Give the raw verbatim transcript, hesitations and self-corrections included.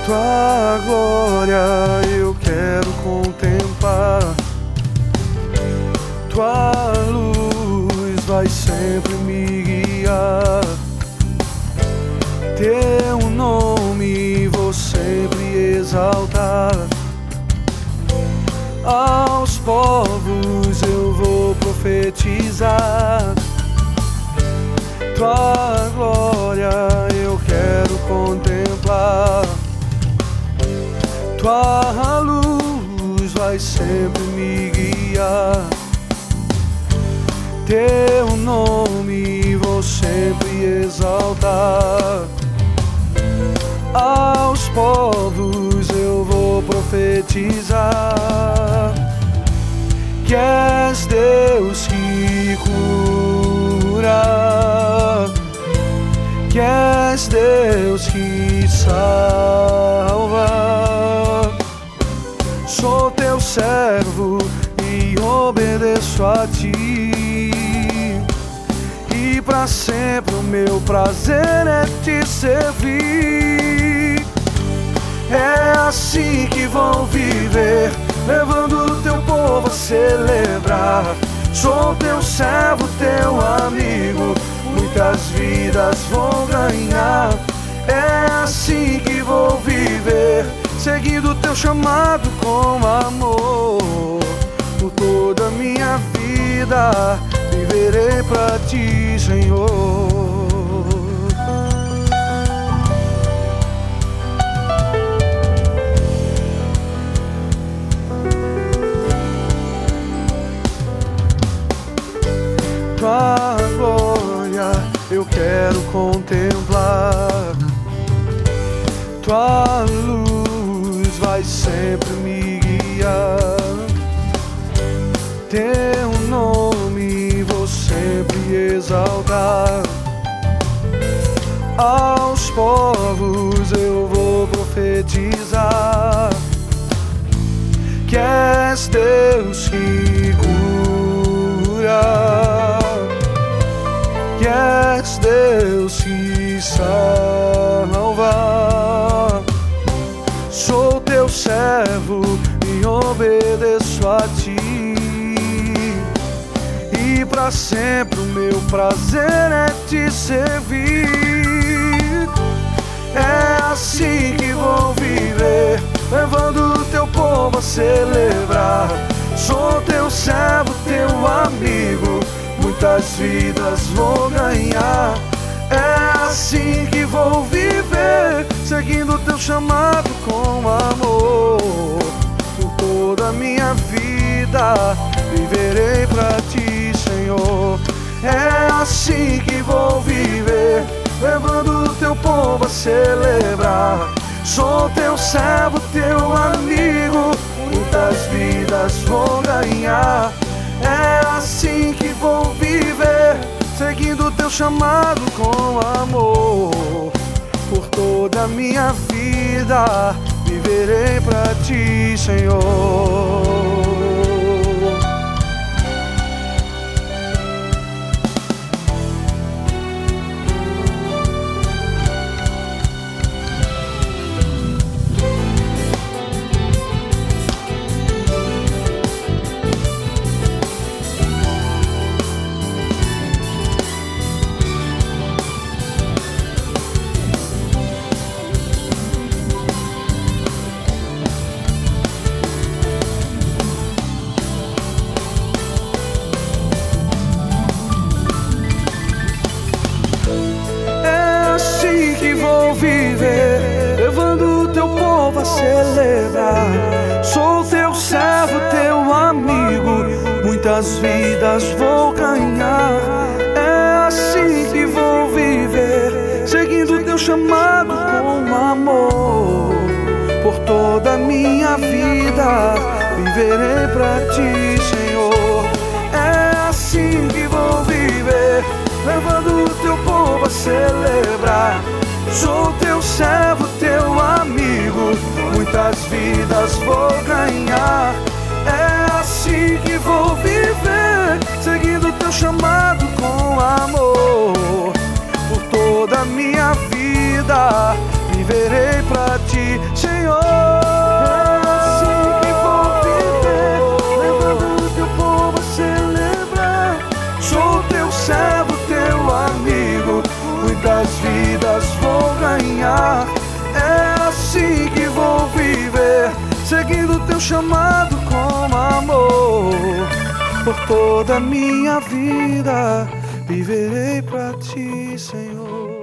tua glória eu quero contemplar. Tua luz vai sempre me guiar. Teu nome vou sempre exaltar. Aos povos eu vou profetizar. Tua glória eu quero contemplar. Tua luz vai sempre me guiar. Teu nome vou sempre exaltar. Aos povos eu vou profetizar que és Deus que cura, que és Deus que salva. Sou teu servo e obedeço a ti, e para sempre o meu prazer é te servir. É assim que vou viver, levando o teu povo a celebrar. Sou teu servo, teu amigo, muitas vidas vou ganhar. É assim que vou viver, seguindo teu chamado com amor. Por toda a minha vida viverei pra ti, Senhor. Tua glória eu quero contemplar. Tua luz vai sempre me guiar. Teu nome vou sempre exaltar. Aos povos eu vou profetizar que és Deus que cura, que és Deus que salva. Sou teu servo e obedeço a ti, e para sempre o meu prazer é te servir. É assim que vou viver, levando o teu povo a celebrar. Sou teu servo, teu amigo, muitas vidas vou ganhar. É assim que vou viver, seguindo o teu chamado com amor. Por toda a minha vida viverei pra ti, Senhor. É assim que vou viver, levando o teu povo a celebrar. Sou teu servo, teu amigo, muitas vidas vou ganhar. É assim que vou viver, seguindo o teu chamado com amor. Por toda a minha vida viverei pra ti, Senhor. Viver, levando o teu povo a celebrar. Sou teu servo, teu amigo, muitas vidas vou ganhar. É assim que vou viver, seguindo o teu chamado com amor. Por toda a minha vida viverei pra ti, Senhor. É assim que vou viver, levando o teu povo a celebrar. Sou teu servo, teu amigo, muitas vidas vou ganhar. É assim que vou viver, seguindo teu chamado com amor. Por toda a minha vida viverei pra ti. teu chamado com amor. Por toda a minha vida viverei pra ti, Senhor.